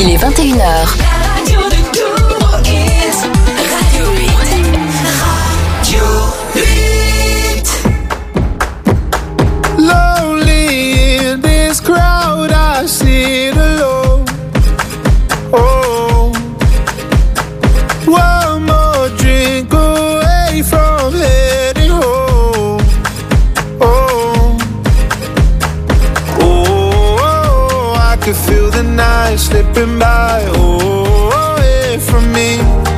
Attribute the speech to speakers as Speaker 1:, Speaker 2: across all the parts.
Speaker 1: Il est 21h.
Speaker 2: Lonely in this crowd, I sit alone. Oh, one more drink away from heading home. Oh, oh, I can feel the night slipping by. Oh, away from me.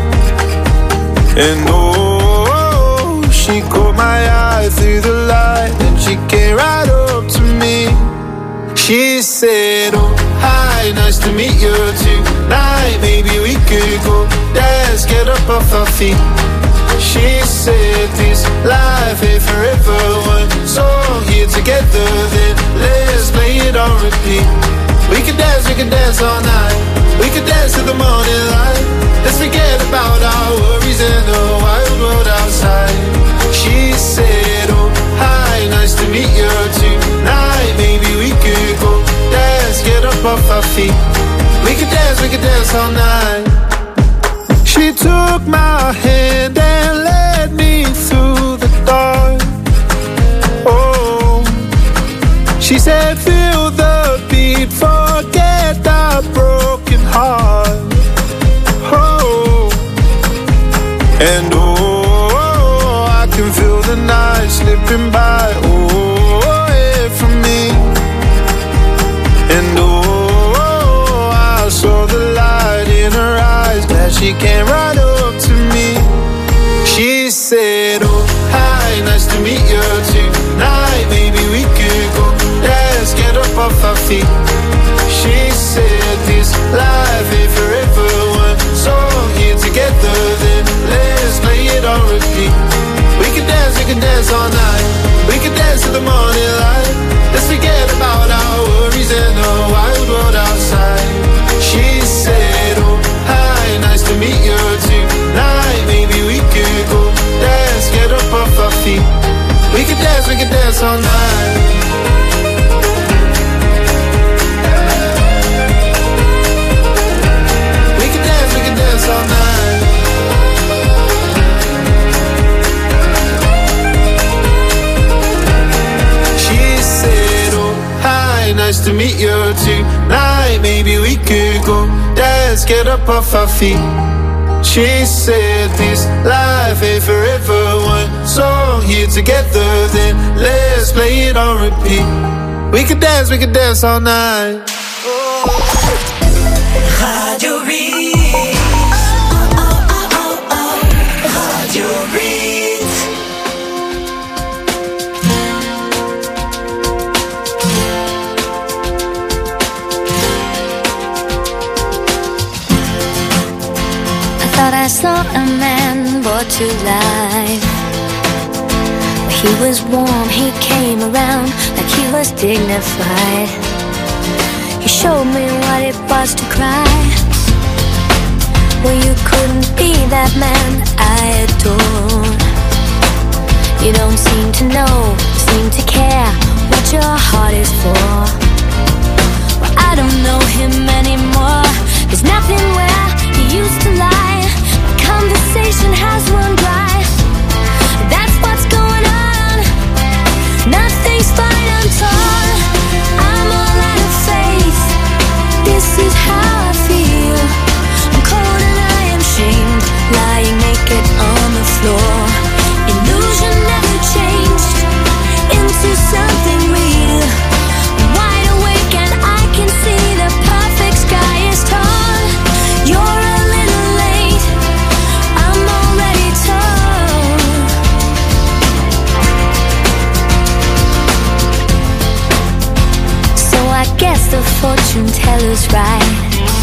Speaker 2: And oh, she caught my eye through the light. She came right up to me. She said, oh, hi, nice to meet you tonight. Maybe we could go dance, get up off our feet. She said, this life ain't forever. One song here together, then let's play it on repeat. We can dance all night. We can dance till the morning light. Let's forget about our worries and the wild world outside. She said, oh, hi, nice to meet you tonight. Maybe we could go dance, get up off our feet. We could dance all night. She took my hand and led me through the dark. Oh, she said, feel the beat, forget the broken heart. Oh, and oh, I can feel the night slipping by, oh, away from me. And oh, I saw the light in her eyes, glad she came right up to me. She said, oh, hi, nice to meet you tonight. Maybe we could go dance, get up off our feet. She said, this life ain't forever. One song here together, then let's play it on repeat. We can dance all night. We can dance till the morning light. Let's forget about our worries and the wild world outside. She said, oh, hi, nice to meet you tonight. Maybe we could go dance, get up off our feet. We can dance all night. We can dance all night. She said, oh, hi, nice to meet you tonight. Maybe we could go dance, get up off our feet. She said, this life ain't forever. One song here together, then let's play it on repeat. We could dance all night.
Speaker 3: Radio Reed. Radio Reed.
Speaker 4: I thought I saw a man brought to life. He was warm, he came around like he was dignified. He showed me what it was to cry. Well, you couldn't be that man I adore. You don't seem to know, seem to care what your heart is for. Well, I don't know him anymore. There's nothing where he used to lie. My conversation has run dry. That's what's going on. Nothing's fine, I'm torn. I'm all out of faith. This is how I feel. I'm cold and I am shamed, lying naked on the floor. Illusion never changed into something real. I'm wide awake and I can see the perfect sky is tall. You're a little late, I'm already told. So I guess the fortune teller's right.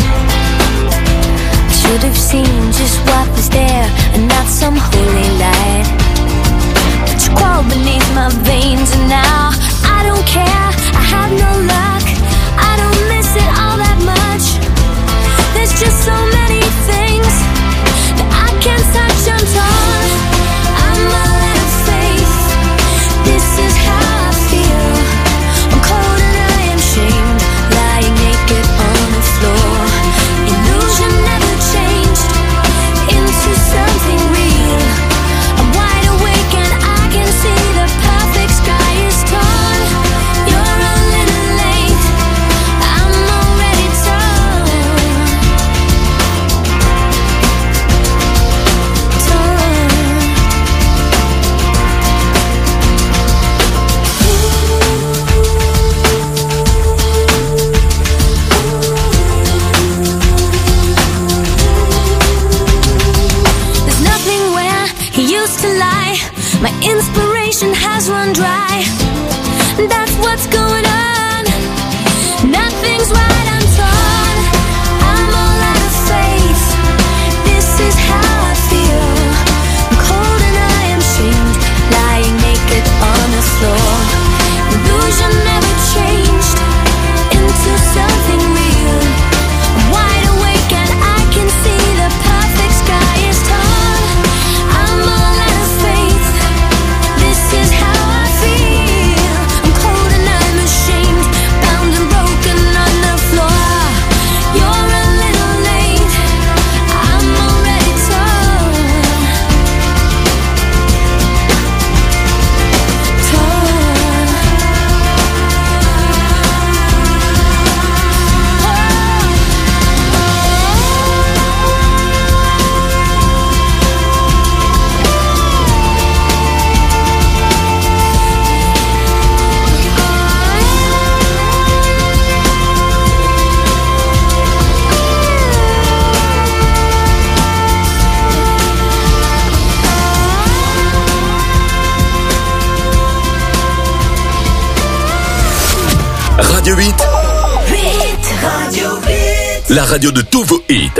Speaker 4: I should have seen just what was there and not some holy light. But you crawled beneath my veins and now I don't care, I have no luck. I don't miss it all that much. There's just so many things that I can't touch, I'm torn. I'm all out of faith. This is how I feel. I'm cold and I am shamed, lying naked on the floor.
Speaker 1: Radio 8.
Speaker 3: Radio 8.
Speaker 1: La radio de tous vos hits.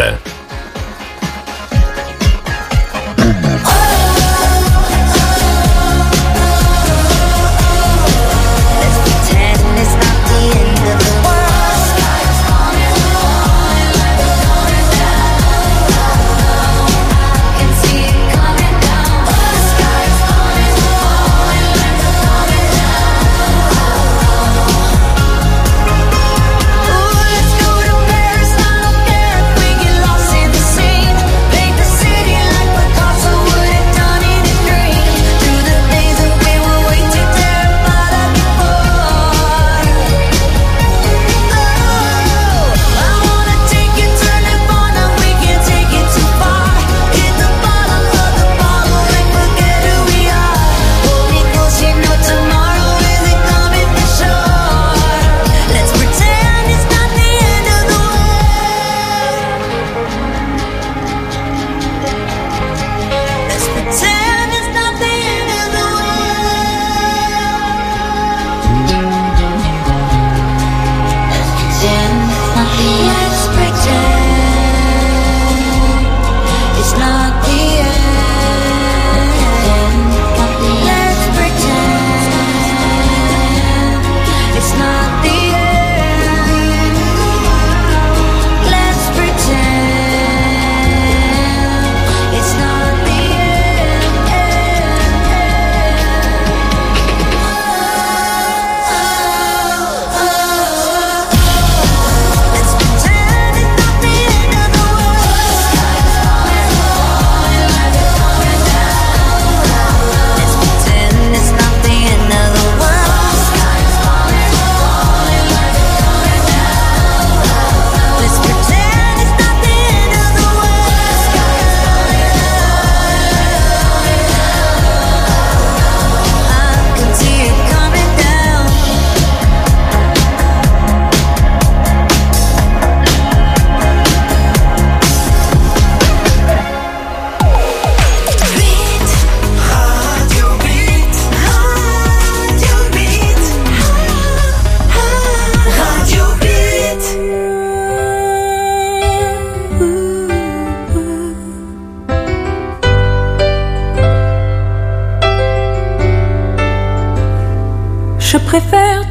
Speaker 5: Je préfère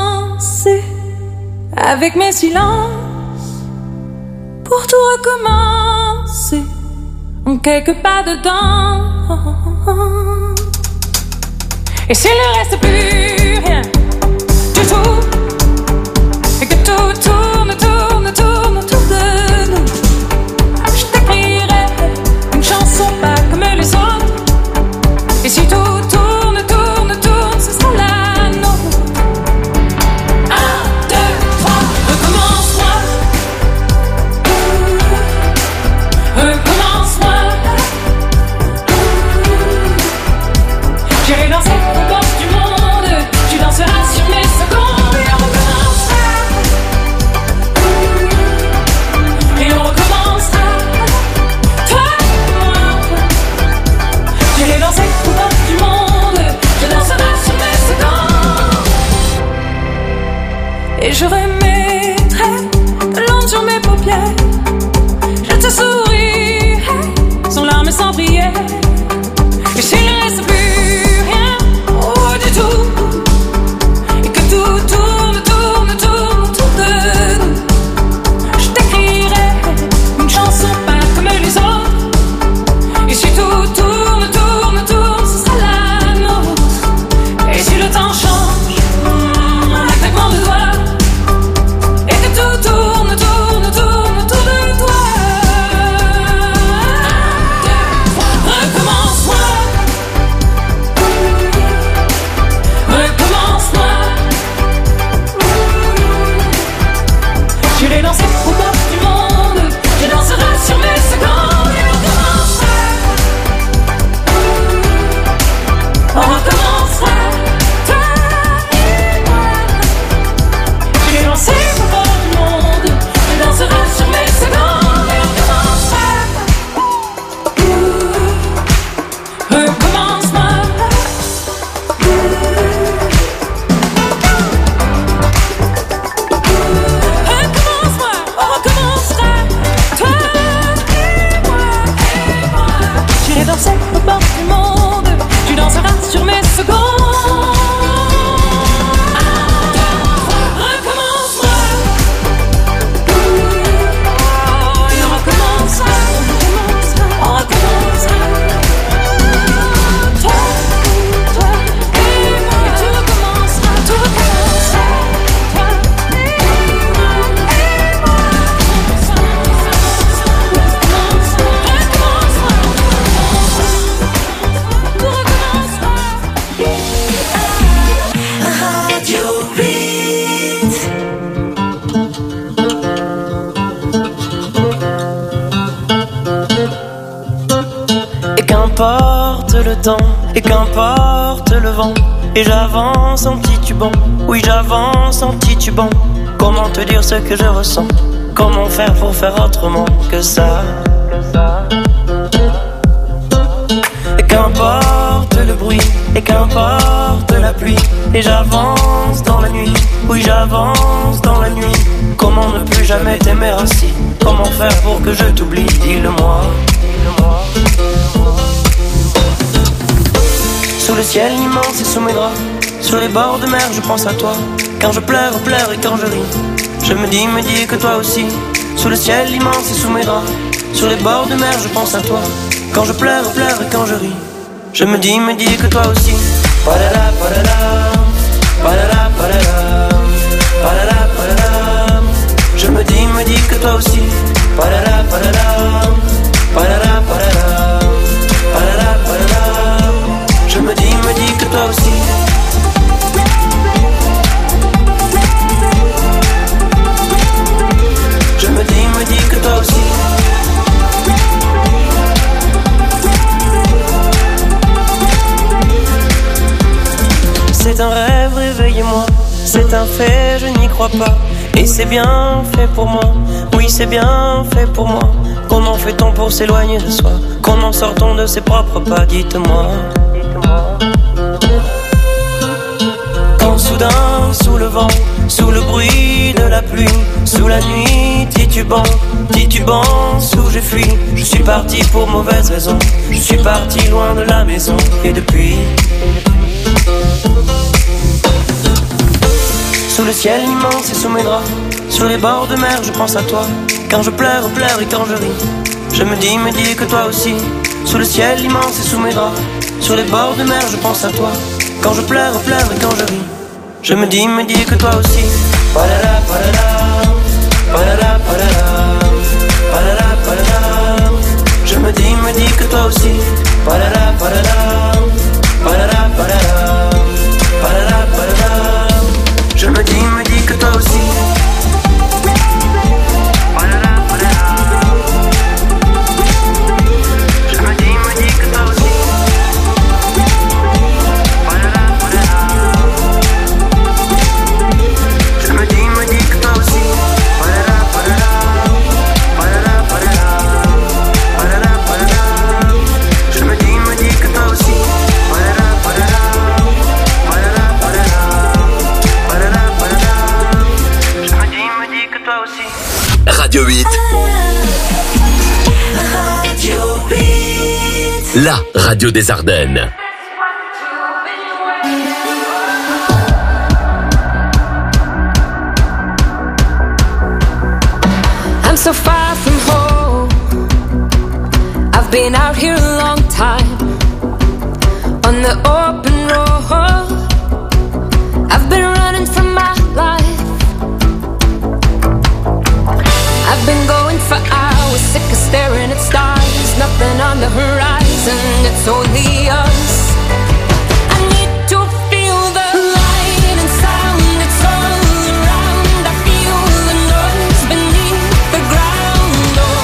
Speaker 5: danser avec mes silences pour tout recommencer en quelques pas dedans. Et s'il ne reste plus rien du tout, et que tout tourne autour de nous, je t'écrirai une chanson pas comme les autres. Et si tout tourne, ce sera la nôtre. 1, 2, 3, recommence-moi. Recommence-moi. J'irai danser au bord du monde. Tu danseras sur mes secondes. Et on recommencera. Et on recommencera. Toi et moi. J'irai danser au bord du monde. Tu danseras sur mes secondes. Et je remettrai de l'ombre sur mes paupières. Je te sourirai sans larmes et sans prière. Et s'il ne reste plus rien, oh du tout, et que tout tourne autour de nous, je t'écrirai une chanson pas comme les autres. Et si tout tourne, ce sera la nôtre. Et si le temps change, en un claquement de doigts,
Speaker 1: le temps et qu'importe le vent. Et j'avance en titubant, oui j'avance en titubant. Comment te dire ce que je ressens? Comment faire pour faire autrement que ça? Et qu'importe le bruit, et qu'importe la pluie. Et j'avance dans la nuit, oui j'avance dans la nuit. Comment ne plus jamais t'aimer ainsi? Comment faire pour que je t'oublie? Dis-le-moi. Sous le ciel immense et sous mes draps, sur les bords de mer je pense à toi. Quand je pleure et quand je ris, je me dis que toi aussi. Sous le ciel immense et sous mes draps, sur les bords de mer je pense à toi. Quand je pleure et quand je ris, je me dis que toi aussi. Padada, padada, padada, padada, padada, padada. Je me dis que toi aussi. Padada, padada, padada, padada, padada, padada. Je me dis que toi aussi. Je me dis que toi aussi. C'est un rêve, réveillez-moi. C'est un fait, je n'y crois pas. Et c'est bien fait pour moi. Oui, c'est bien fait pour moi. Comment fait-on pour s'éloigner de soi? Comment sort-on de ses propres pas? Dites-moi. Quand soudain, sous le vent, sous le bruit de la pluie, sous la nuit, titubant, où je fuis. Je suis parti pour mauvaise raison. Je suis parti loin de la maison. Et depuis, sous le ciel immense et sous mes draps, sur les bords de mer je pense à toi. Quand je pleure et quand je ris, je me dis que toi aussi. Sous le ciel immense et sous mes draps, sur les bords de mer je pense à toi. Quand je pleure et quand je ris, je me dis que toi aussi. Padada, padada, padada, padada, padada, padada. Je me dis que toi aussi. Padada, padada, padada, padada, padada, padada. Je me dis que toi aussi. Padada, padada. Je me dis que toi aussi. Padada, padada. Je me dis que toi aussi. Padada, padada. Padada, padada. Padada, padada. Je me dis que toi aussi. Padada, padada. Padada, padada. Padada, padada. Je me dis que toi aussi.
Speaker 6: Radio 8.
Speaker 3: Radio 8.
Speaker 6: La radio des Ardennes.
Speaker 5: I'm so far from home. I've been out here a long time on the open road. I've been running from my life. I've been going for hours, sick of staring at stars. Nothing on the horizon, it's only us. I need to feel the light and sound, it's all around. I feel the noise beneath the ground. Oh,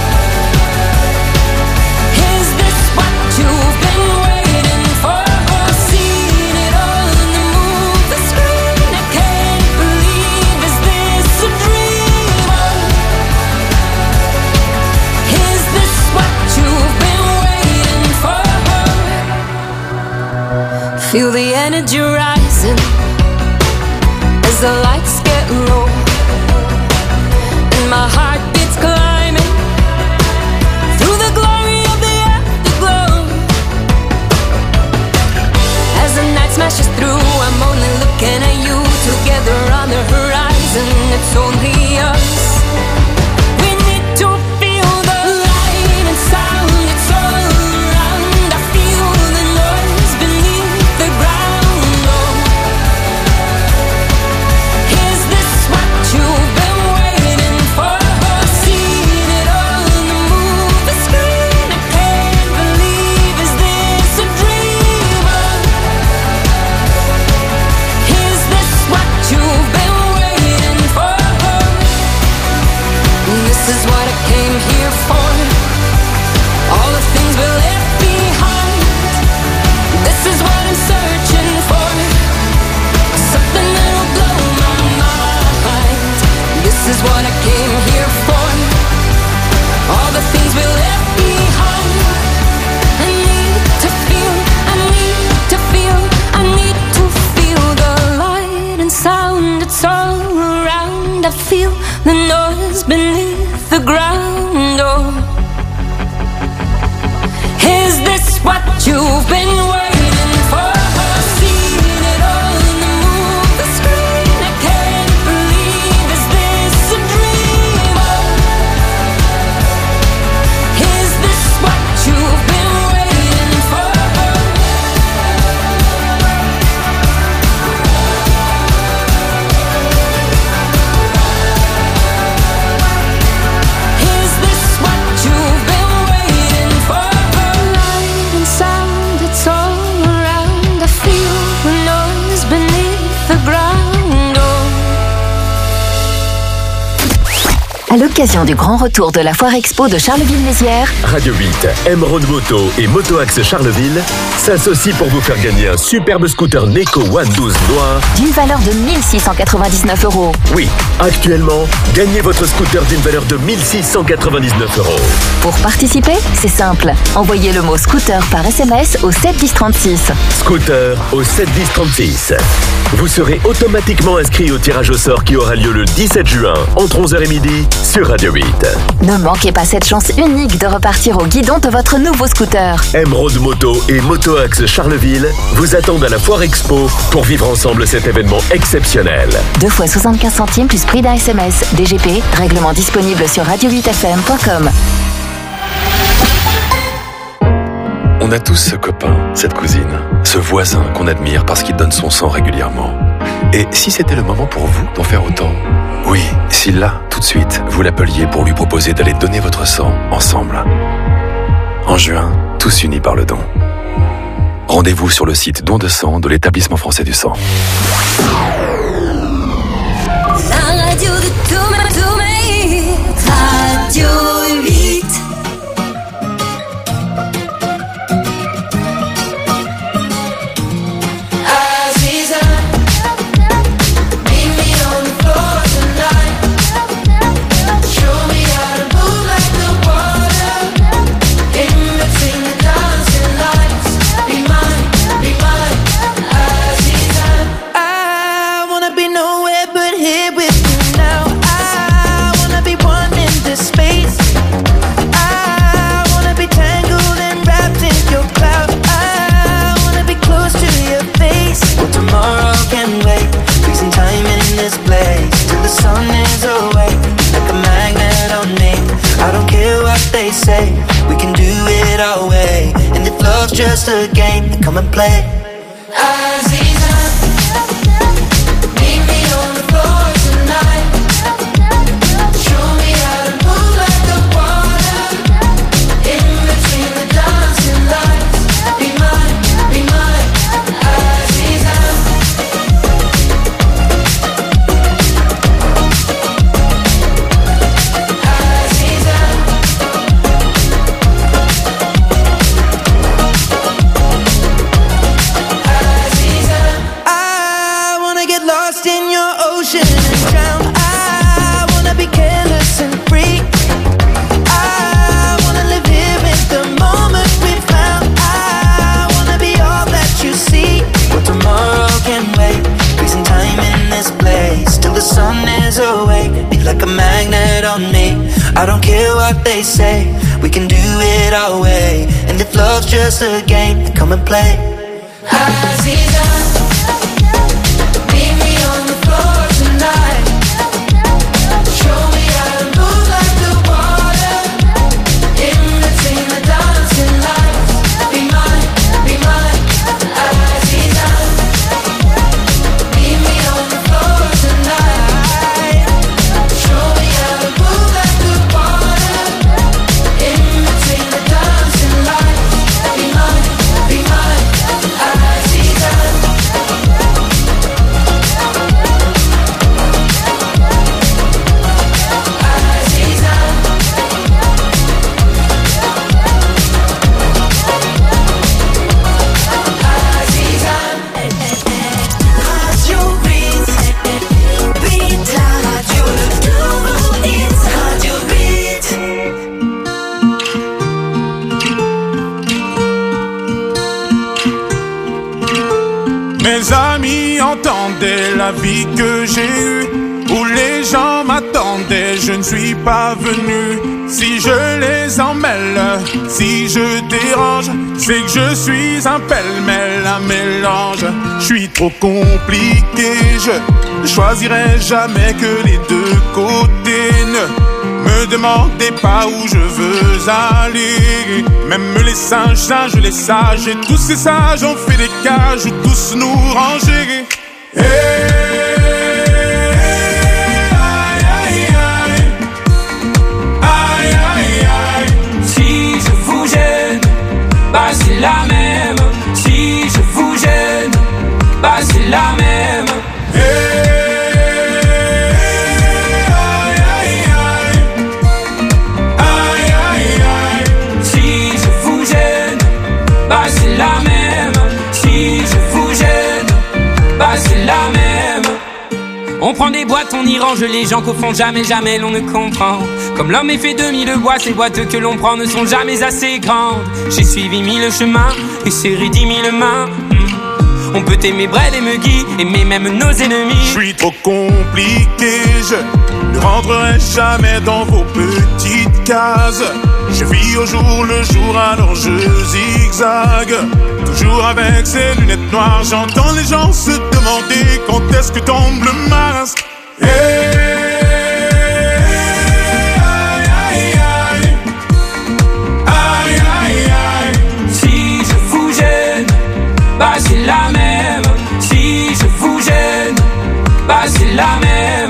Speaker 5: is this what you've been waiting for? Seen it all on the movie screen. I can't believe, is this a dream? Is this what you've been waiting for? Feel the energy rising as the lights get low, and my heart beats climbing through the glory of the afterglow. As the night smashes through, I'm only looking at you. Together on the horizon, it's only us. We need to feel the light and sound, it's all around. I feel the noise beneath the ground. Oh, is this what you've been waiting for? Seen it all on the movie screen. I can't believe, is this a dream? Is this what you've been waiting for? is what I came here for. All the things we left behind. I need to feel, I need to feel, I need to feel the light and sound. It's all around. I feel the noise beneath the ground. Oh, is this what you've been waiting for? Seen it all in the movie screen. I can't believe, is this a dream? Is this what you've been waiting for? Is this what you've been waiting for? Light and sound, it's all around. I feel the noise beneath the ground. Oh.
Speaker 7: À l'occasion du grand retour de la Foire Expo de Charleville-Mézières,
Speaker 6: Radio 8, Emeraude Moto et Motoaxe Charleville s'associent pour vous faire gagner un superbe scooter Neko One 12 noir.
Speaker 7: d'une valeur de 1 699 €.
Speaker 6: Oui, actuellement, gagnez votre scooter d'une valeur de 1 699 €.
Speaker 7: Pour participer, c'est simple. Envoyez le mot scooter par SMS au 7 10 36.
Speaker 6: Scooter au 7 10 36. Vous serez automatiquement inscrit au tirage au sort qui aura lieu le 17 juin entre 11h et midi sur Radio 8.
Speaker 7: Ne manquez pas cette chance unique de repartir au guidon de votre nouveau scooter.
Speaker 6: Emeraude Moto et Motoaxe Charleville vous attendent à la Foire Expo pour vivre ensemble cet événement exceptionnel.
Speaker 7: 2 fois 75 centimes plus prix d'un SMS. DGP, règlement disponible sur radio8fm.com.
Speaker 8: On a tous ce copain, cette cousine, ce voisin qu'on admire parce qu'il donne son sang régulièrement. Et si c'était le moment pour vous d'en faire autant? Oui, si là, tout de suite, vous l'appeliez pour lui proposer d'aller donner votre sang ensemble. En juin, tous unis par le don. Rendez-vous sur le site Don de sang de l'Établissement français du sang.
Speaker 3: La radio de tous mes Radio 8. Aziza, meet me on the floor tonight. Show me how to move like the water. In between the dancing lights. Be mine, Aziza. I wanna be nowhere but here with you now. I wanna be one in this space. I wanna be tangled and wrapped in your cloud. I wanna be close to your face. Well, tomorrow can wait. Freezing time in this place till the sun is away. Like a magnet on me. I don't care what they say. We can do it our way. And if love's just a game, then come and play. Aziza, meet me on the floor tonight. Show me how to move like the water. In between the dancing lights. Be mine, Aziza. Aziza. I wanna get lost in your ocean and drown. I wanna be careless and free. I wanna live here in the moment we found. I wanna be all that you see. Well, tomorrow can wait. Freezing time in this place till the sun is awake. Be like a magnet on me. I don't care what they say. We can do it our way. And if love's just a game, then come and play. Aziza, meet me on the floor tonight. Show me how to move like the water. In between the dancing lights. Be mine, Aziza. Meet me on the floor tonight. Show me how to move like the water. In between the dancing lights. Be mine, Aziza.
Speaker 2: m'attendais, la vie que j'ai eue, où les gens m'attendaient, je ne suis pas venu. Si je les emmêle, si je dérange, c'est que je suis un pêle-mêle, un mélange. Je suis trop compliqué, je choisirai jamais que les deux côtés. Ne me demandez pas où je veux aller. Même les singes, les sages, et tous ces sages ont fait des cages où tous nous ranger.
Speaker 9: Si je vous gêne, bah c'est la même. Si je vous gêne, bah c'est la même. Si je vous gêne, bah c'est la même. Si je vous gêne, bah c'est la même. On prend des boîtes, on y range les gens qu'au fond jamais, jamais l'on ne comprend. Comme l'homme est fait de mille boîtes, ces boîtes que l'on prend ne sont jamais assez grandes. J'ai suivi mille chemins et serré 10 000 mains. On peut aimer Brel et Meggy, aimer même nos ennemis.
Speaker 2: Je suis trop compliqué, je ne rentrerai jamais dans vos petites cases. Je vis au jour le jour, alors je zigzague. Toujours avec ces lunettes noires, j'entends les gens se demander quand est-ce que tombe le masque.
Speaker 9: Si je vous gêne, bah c'est la même. Si je vous gêne, bah c'est la même.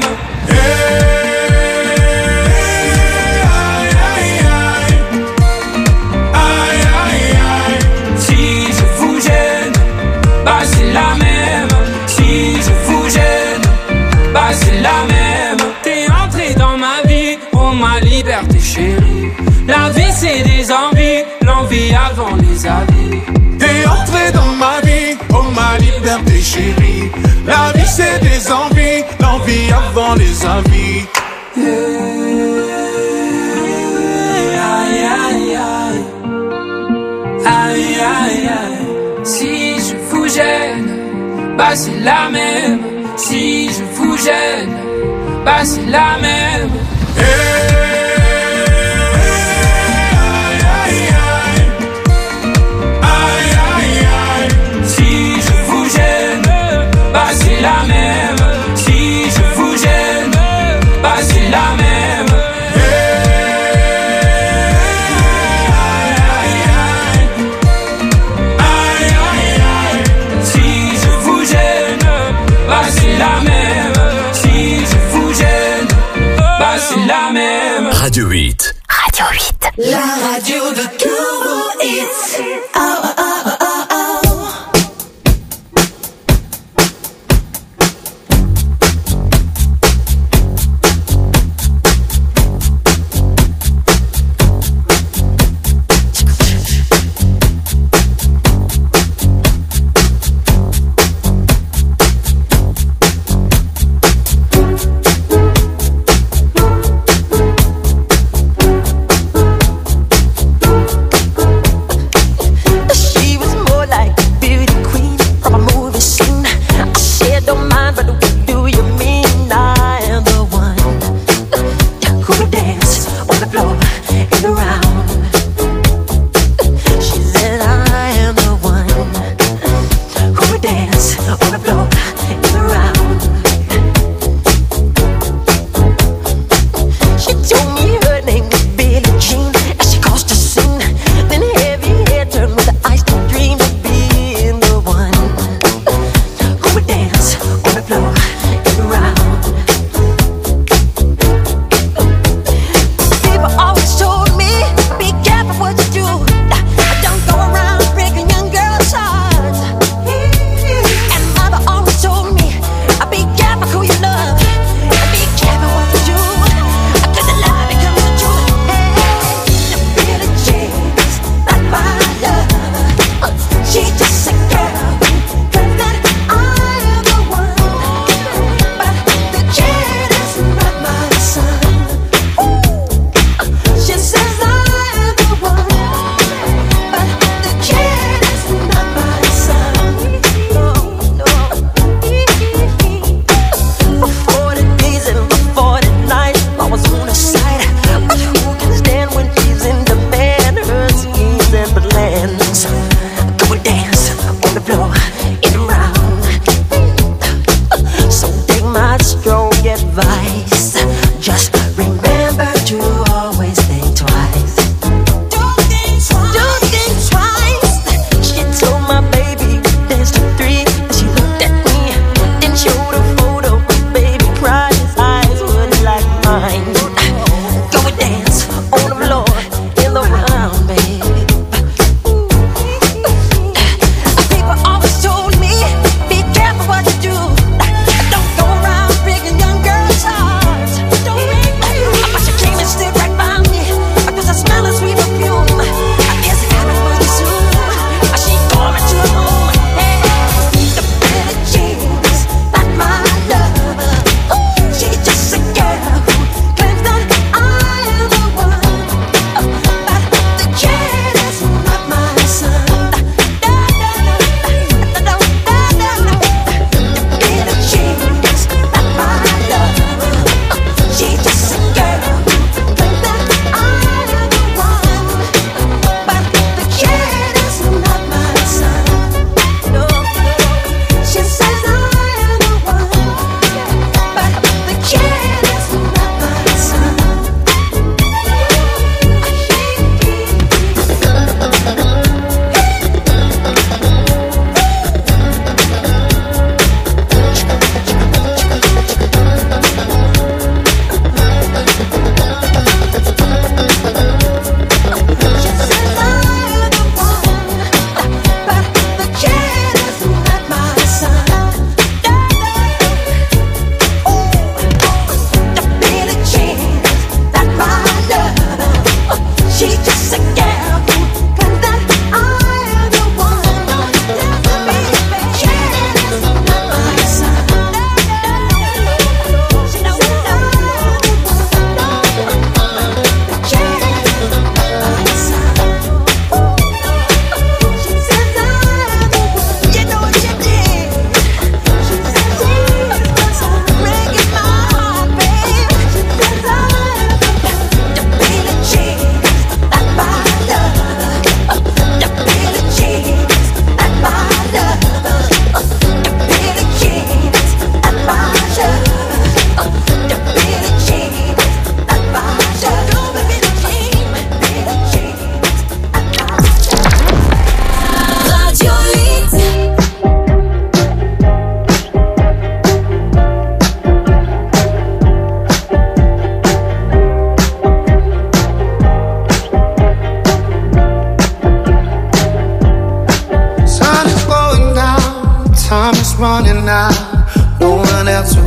Speaker 9: Si je vous gêne, bah c'est la même. Si je vous gêne, bah c'est la même. T'es entré dans ma vie, oh ma liberté chérie. La vie c'est des envies, l'envie avant les avis.
Speaker 2: T'es entré dans ma vie, oh ma liberté chérie. La vie c'est des envies, l'envie avant les avis.
Speaker 9: Aïe aïe aïe, aïe aïe aïe. Si je vous gêne, bah c'est la même. Si je vous gêne, bah c'est la même. Si je vous gêne, bah c'est la même. Si je vous gêne, bah c'est la même. Si je vous gêne, bah c'est la même. Si je vous gêne, bah c'est la même.
Speaker 6: Radio 8.
Speaker 7: Radio 8.
Speaker 3: La radio de Turbo Hits. Oh, oh, oh, oh, oh.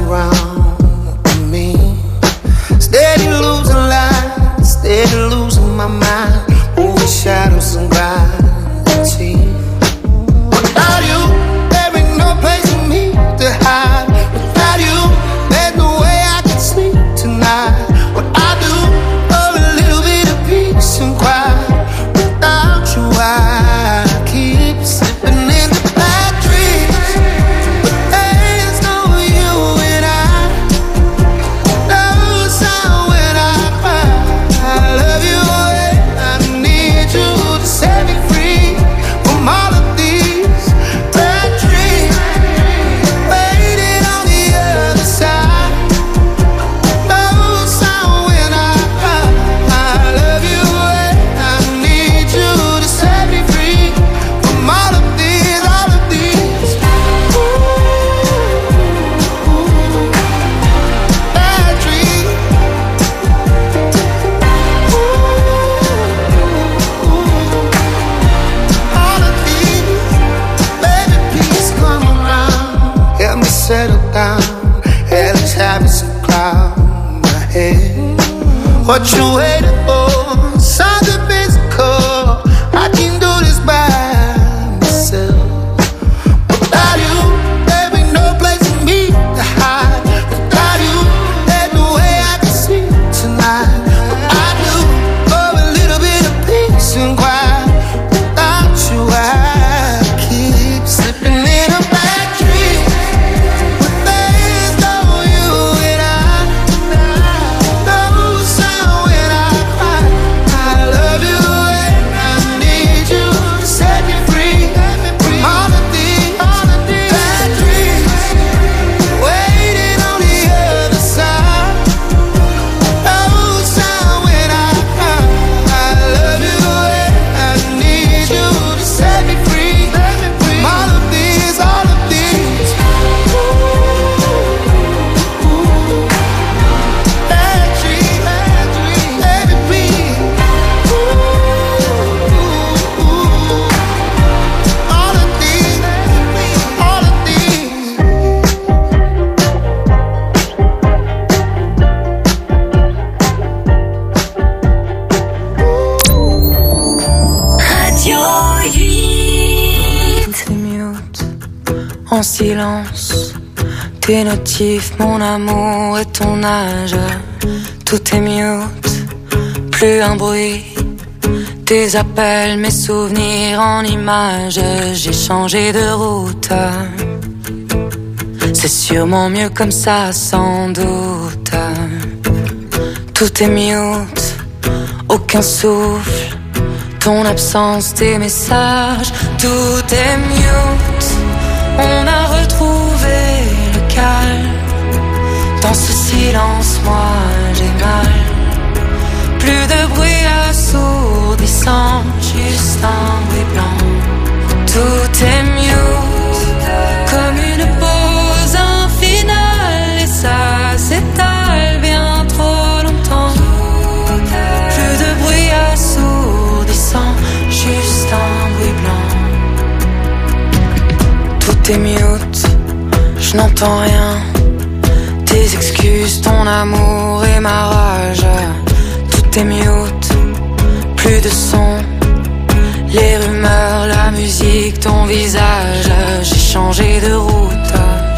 Speaker 2: around me. Steady losing light, steady losing my mind. Moving shadows and gravity. Without you, there ain't no place for me to hide. Without you, there's no way I can sleep tonight. What I do for a little bit of peace and quiet. Without you, I keep slipping into bad dreams. But there's no you and I. No sound when I cry. I love you and I need you to set me free from all of these bad dreams. Waiting on the other side. No sound when I cry. I love you and I need you to set me free from all of these bad dreams. All of these, baby, please come around. Help me settle down. Hell is having some cloud in my head. What you waiting for? Something physical. I can do this by myself. Without you, there ain't no place for me to hide. Without you, there's no way I can sleep tonight. What I do for a little bit of peace and quiet. Without you, I keep slipping in a bad dream. But there's no you and I. No sound when I cry. I love you and I need you to set me free from all of these bad dreams. Waiting on the other side. No sound when I cry. I love you and I need you to set me free from all of these bad dreams. Baby, please. All of these.
Speaker 3: Radio 8.
Speaker 5: Tout est mute, en silence. Tes notifs, mon amour et ton âge. Tout est mute, plus un bruit. Tes appels, mes souvenirs en images. J'ai changé de route. C'est sûrement mieux comme ça, sans doute. Tout est mute, aucun souffle. Ton absence, tes messages, tout est mute. On a retrouvé le calme. Dans ce silence, moi j'ai mal. Plus de bruit assourdissant, juste un bruit blanc. Tout est mute, comme une pause infinale. Et ça s'étale bien trop longtemps. Plus de bruit assourdissant, juste un bruit blanc. Tout est mute, je n'entends rien. Tes excuses, ton amour et ma rage. Tout est mute, plus de son. Les rumeurs, la musique, ton visage. J'ai changé de route.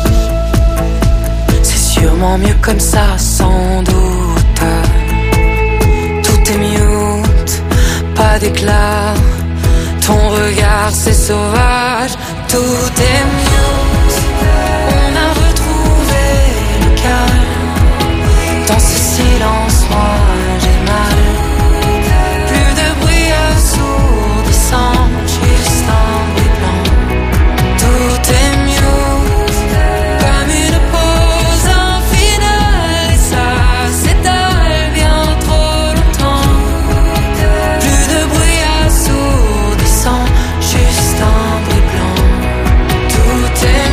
Speaker 5: C'est sûrement mieux comme ça, sans doute. Tout est mute, pas d'éclat. Ton regard, c'est sauvage. Tout est mute. On a retrouvé le calme. Dans ce silence, moi j'ai mal. Plus de bruit assourdissant, juste un bruit blanc. Tout est mute, comme une pause infinale. Et ça s'étale bien trop longtemps. Plus de bruit assourdissant, juste un bruit blanc. Tout est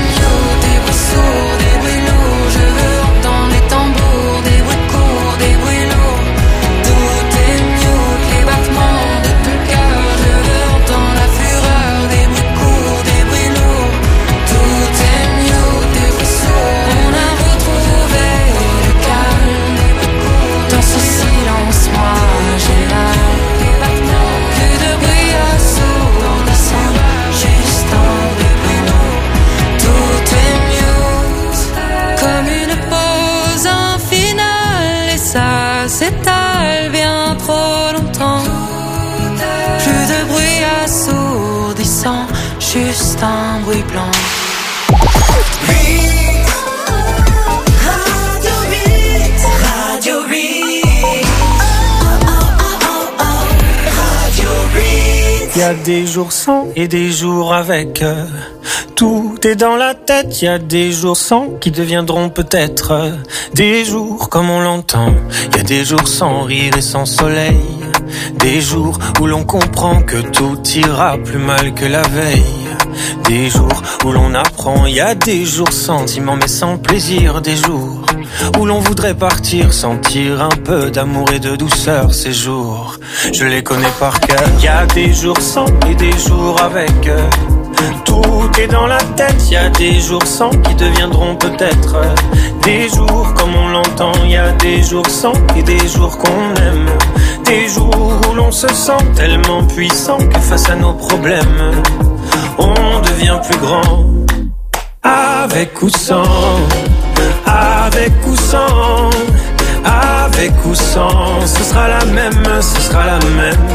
Speaker 5: s'étale bien trop longtemps. Plus de bruit assourdissant, juste un bruit blanc. Radio
Speaker 1: Il y a des jours sans et des jours avec. Tout est dans la tête. Il y a des jours sans qui deviendront peut-être des jours comme on l'entend. Il y a des jours sans rire et sans soleil. Des jours où l'on comprend que tout ira plus mal que la veille. Des jours où l'on apprend. Il y a des jours sentiments mais sans plaisir. Des jours où l'on voudrait partir, sentir un peu d'amour et de douceur. Ces jours, je les connais par cœur. Il y a des jours sans et des jours avec. Tout est dans la tête. Il y a des jours sans qui deviendront peut-être des jours comme on l'entend. Il y a des jours sans et des jours qu'on aime. Des jours où l'on se sent tellement puissant que face à nos problèmes, on devient plus grand. Avec ou sans, avec ou sans, avec ou sans, ce sera la même, ce sera la même.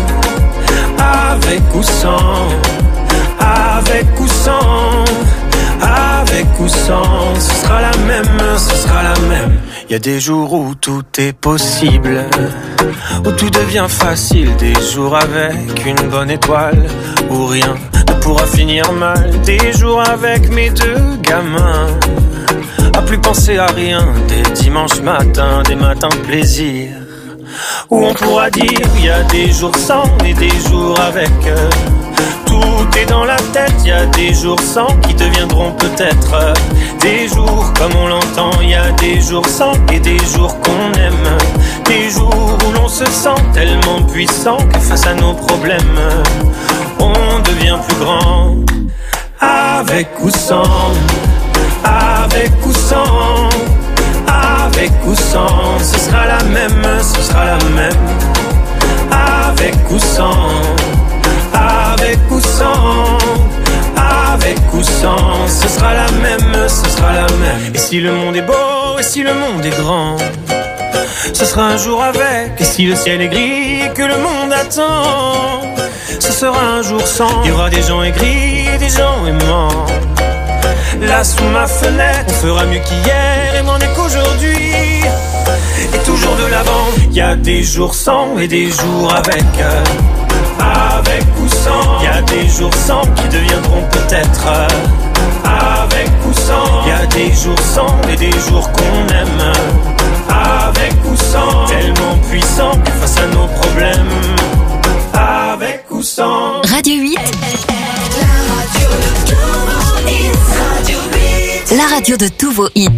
Speaker 1: Avec ou sans, avec ou sans, avec ou sans, ce sera la même, ce sera la même. Il y a des jours où tout est possible, où tout devient facile. Des jours avec une bonne étoile, où rien ne pourra finir mal. Des jours avec mes deux gamins, à plus penser à rien. Des dimanches matins, des matins de plaisir, où on pourra dire il y a des jours sans et des jours avec. Tout est dans la tête, il y a des jours sans qui deviendront peut-être des jours comme on l'entend. Il y a des jours sans et des jours qu'on aime. Des jours où l'on se sent tellement puissant que face à nos problèmes, on devient plus grand. Avec ou sans, avec ou sans, avec ou sans, ce sera la même, ce sera la même. Avec ou sans, avec ou sans, avec ou sans, ce sera la même, ce sera la même. Et si le monde est beau, et si le monde est grand, ce sera un jour avec. Et si le ciel est gris et que le monde attend, ce sera un jour sans. Il y aura des gens aigris et des gens aimants. Là sous ma fenêtre, on fera mieux qu'hier et moins qu'aujourd'hui. Et toujours de l'avant. Il y a des jours sans et des jours avec. Avec ou sans, il y a des jours sans qui deviendront peut-être avec ou sans. Il y a des jours sans et des jours qu'on aime. Avec ou sans, tellement puissant que face à nos problèmes, avec ou sans.
Speaker 7: Radio 8.
Speaker 3: La radio de tous vos hits.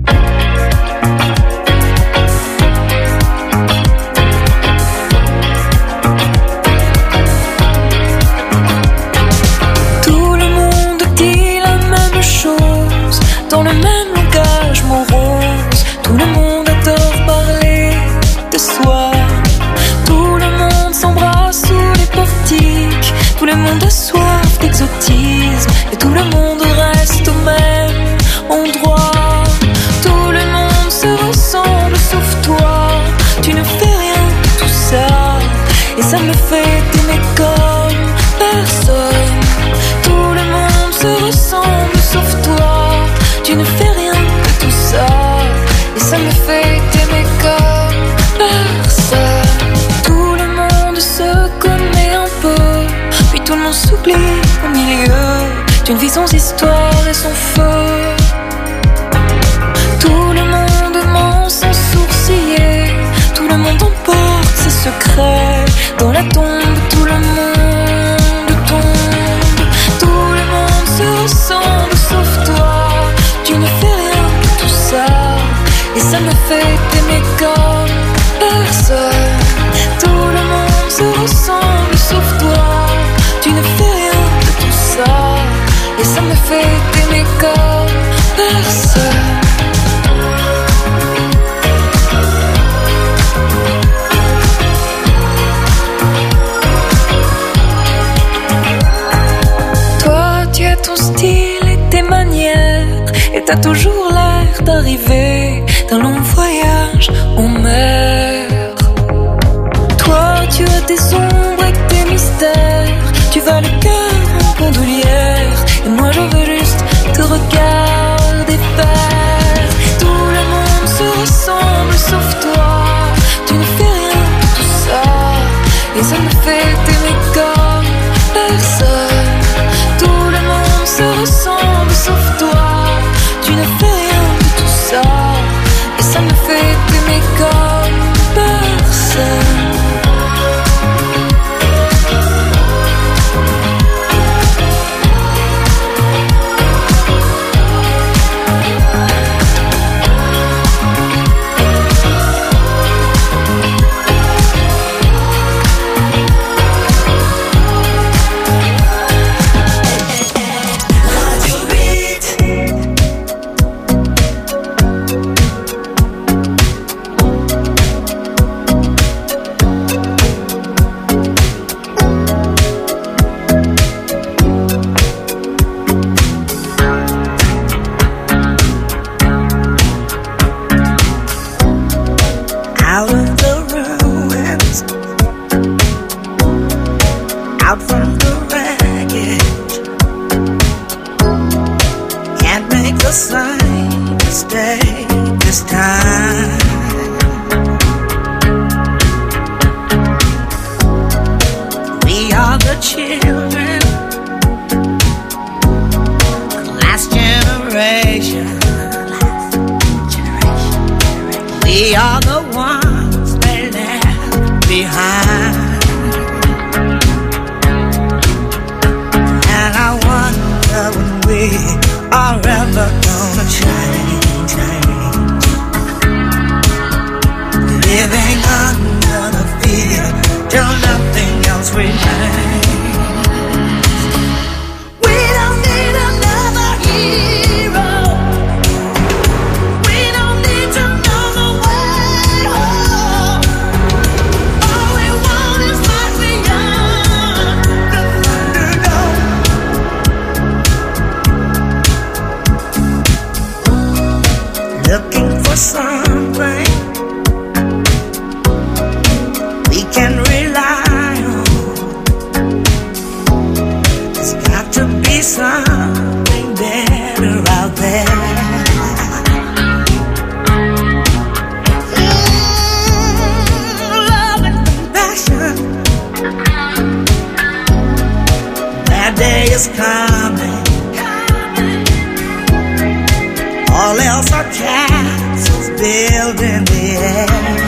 Speaker 5: Tout le monde dit la même chose, dans le même langage morose. Tout le monde adore parler de soi. Tout le monde s'embrasse sous les portiques. Tout le monde a soif d'exotisme. Et tout le monde reste au même endroit. Tout le monde se ressemble sauf toi. Tu ne fais rien de tout ça. Et ça me fait t'aimer comme personne. Tout le monde se ressemble sauf toi. Tu ne fais rien de tout ça. Et ça me fait t'aimer comme personne. Tout le monde se connaît un peu, puis tout le monde s'oublie au milieu d'une vie sans histoire et sans feu. Tout le monde ment sans sourciller. Tout le monde emporte ses secrets. Dans la tombe, tout le monde tombe. Tout le monde se ressemble sauf toi. Tu ne fais rien de tout ça. Et ça me fait t'aimer comme personne. Tout le monde se ressemble sauf toi. Tu ne fais rien de tout ça. Et ça me fait t'aimer comme personne. Toi, tu as ton style et tes manières. Et t'as toujours l'air d'arriver d'un long voyage en mer.
Speaker 3: this time. We are the children, the last generation. We are the ones they left behind. And I wonder when we are ever gonna change. Living under the fear till nothing else remains. We don't need another hero. We don't need to know the way home. All we want is life beyond the Thunderdome. Looking for something we can rely on. There's got to be something better out there. Love and compassion. That day is coming. All else are castles built in the air.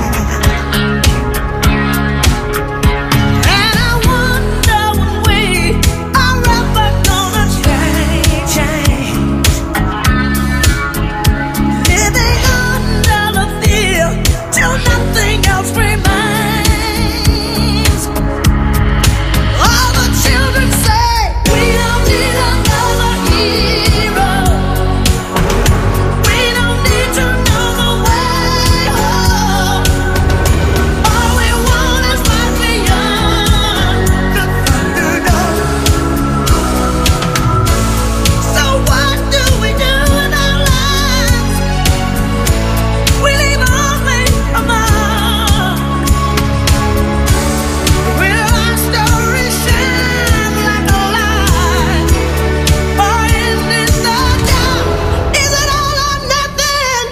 Speaker 3: And I wonder when we are ever gonna change. Living under the fear till nothing else remains. All the children say we don't need another hero. We don't need to know the way home. All we want is life beyond the Thunderdome. So what do we do in our lives? We leave only a mark. Will our story shine like a light? Or is this the dark? Is it all or nothing?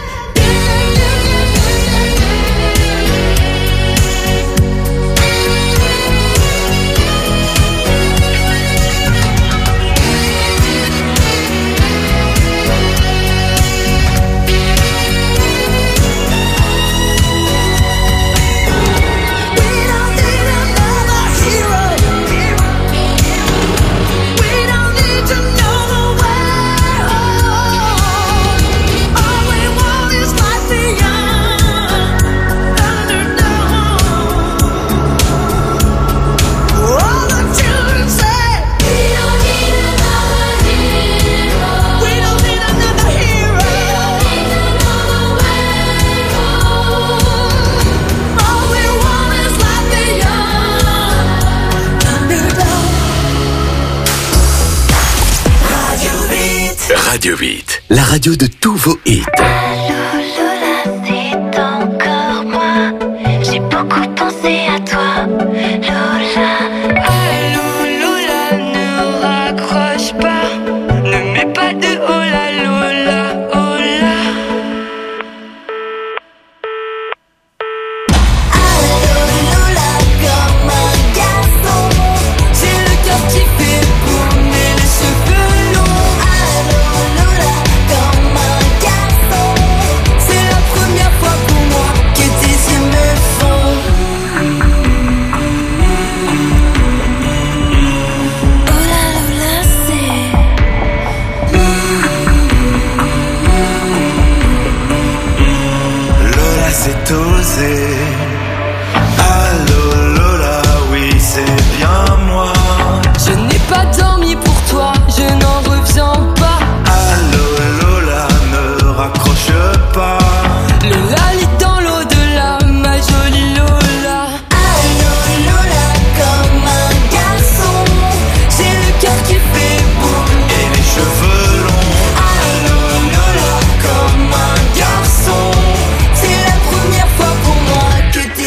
Speaker 3: We don't need another hero. We don't need to know the way home. All we want is life beyond Thunderdome. All the children say we don't need another hero. We don't need another hero. We don't need to know the way home. All we want is life beyond Thunderdome.
Speaker 6: Radio 8, la radio de tous vos hits.
Speaker 4: Lola, c'est encore moi. J'ai beaucoup pensé à toi, Lola.
Speaker 10: Allô Lola, ne raccroche pas. Ne mets pas de oh là Lola, oh là.
Speaker 4: Allô Lola, comme un garçon.
Speaker 10: J'ai le cœur qui fait boum et les cheveux longs.
Speaker 4: Allô Lola, comme un garçon.
Speaker 10: C'est la première fois pour moi que tes yeux me font.
Speaker 4: Oh là Lola, c'est
Speaker 2: Lola, c'est osé. Allô Lola, oui c'est bien moi.
Speaker 10: Je n'ai pas dormi pour toi, je n'en reviens pas.
Speaker 2: Allô Lola, ne raccroche pas.
Speaker 10: Lola lit dans l'au-delà, ma jolie Lola.
Speaker 4: Allô Lola, comme un garçon.
Speaker 10: J'ai le cœur qui fait boum.
Speaker 2: Et les cheveux longs.
Speaker 10: Allô Lola, comme un garçon.
Speaker 4: C'est la première fois pour moi que tes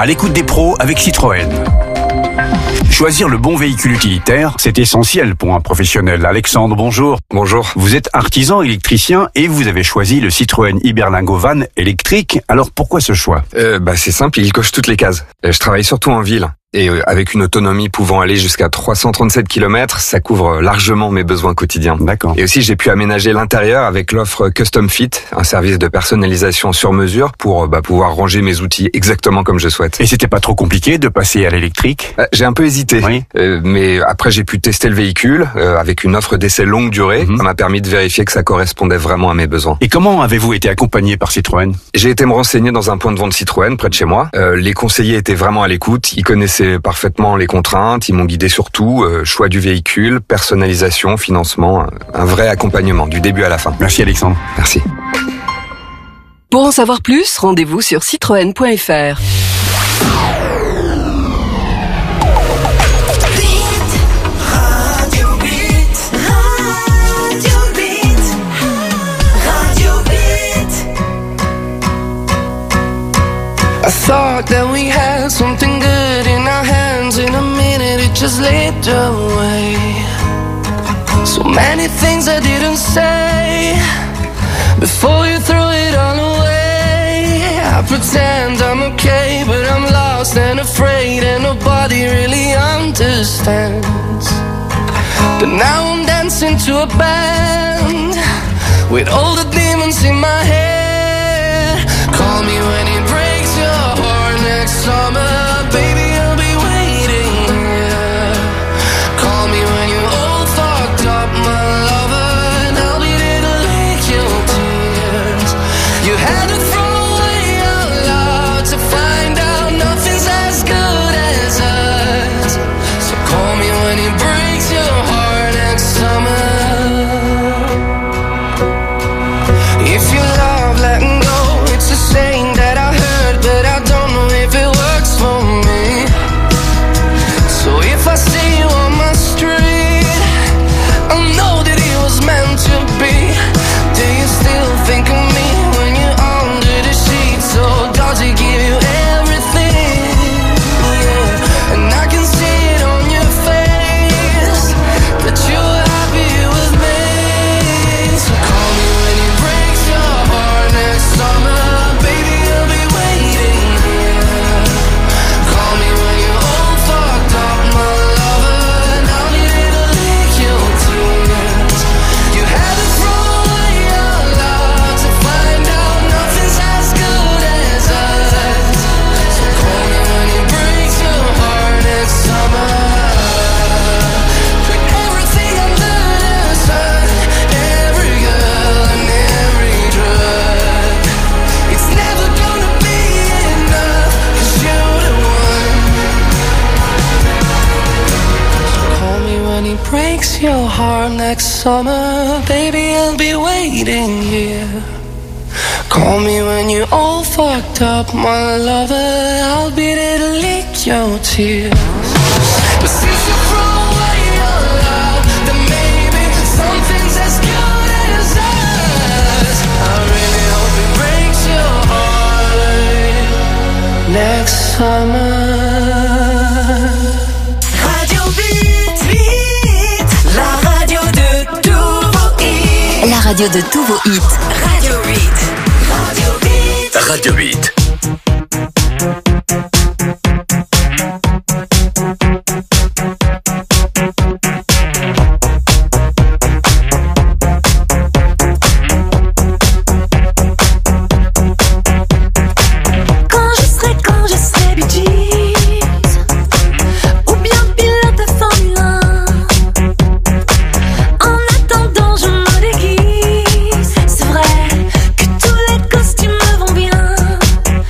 Speaker 11: à l'écoute des pros avec Citroën. Choisir le bon véhicule utilitaire, c'est essentiel pour un professionnel. Alexandre, bonjour.
Speaker 12: Bonjour.
Speaker 11: Vous êtes artisan électricien et vous avez choisi le Citroën Iberlingo Van électrique. Alors pourquoi ce choix ?
Speaker 12: C'est simple, il coche toutes les cases. Je travaille surtout en ville. Et avec une autonomie pouvant aller jusqu'à 337 km, ça couvre largement mes besoins quotidiens.
Speaker 11: D'accord.
Speaker 12: Et aussi, j'ai pu aménager l'intérieur avec l'offre Custom Fit, un service de personnalisation sur mesure pour pouvoir ranger mes outils exactement comme je souhaite.
Speaker 11: Et c'était pas trop compliqué de passer à l'électrique ?
Speaker 12: J'ai un peu hésité,
Speaker 11: oui.
Speaker 12: Mais après j'ai pu tester le véhicule avec une offre d'essai longue durée. Ça m'a permis de vérifier que ça correspondait vraiment à mes besoins.
Speaker 11: Et comment avez-vous été accompagné par Citroën ?
Speaker 12: J'ai été me renseigner dans un point de vente Citroën près de chez moi. Les conseillers étaient vraiment à l'écoute, ils connaissaient parfaitement les contraintes, ils m'ont guidé sur tout, choix du véhicule, personnalisation, financement, un vrai accompagnement du début à la fin.
Speaker 11: Merci Alexandre.
Speaker 12: Merci.
Speaker 13: Pour en savoir plus, rendez-vous sur citroën.fr.
Speaker 1: I thought that we had something good in our hands. In a minute it just slipped away. So many things I didn't say before you threw it all away. I pretend I'm okay, but I'm lost and afraid, and nobody really understands. But now I'm dancing to a band with all the demons in my head. Call me when it breaks your heart next summer, baby, I'll be waiting here. Call me when you're all fucked up, my lover, and I'll be there to lick your tears. You had to throw away your love to find out nothing's as good as us. So call me when it breaks your heart next summer. If you love letting go, it's a saying that I heard, but I don't know if it works for me. So if I see you on my street, I'll know that it was meant to be. Do you still think of me when you're under the sheets? Or does it give you everything? Yeah. And I can see it on your face that you're happy with me. So call me when it breaks your heart next summer, baby, I'll be waiting here. Call me when you're all fucked up, my lover, and I'll be there to lick your tears. You had to throw away your love to find out nothing's as good as us. So call me when it breaks your heart next summer. Put everything under the sun, every girl and every drug. It's never gonna be enough, 'cause you're the one. So call me when it breaks your heart next summer, baby, I'll be waiting here. Call me when you're all fucked up, my lover, I'll be there to lick your tears. But since you throw away your love, then maybe something's as good as us. I really hope it breaks your heart next summer.
Speaker 3: Radio Beat, Beat, la radio de tous vos hits.
Speaker 7: La radio de tous vos hits.
Speaker 3: Radio Beat, Radio Beat.
Speaker 6: Radio Beat.
Speaker 4: Quand je serai Bee Gees, ou bien pilote de Formule 1. En attendant, je me déguise. C'est vrai que tous les costumes me vont bien.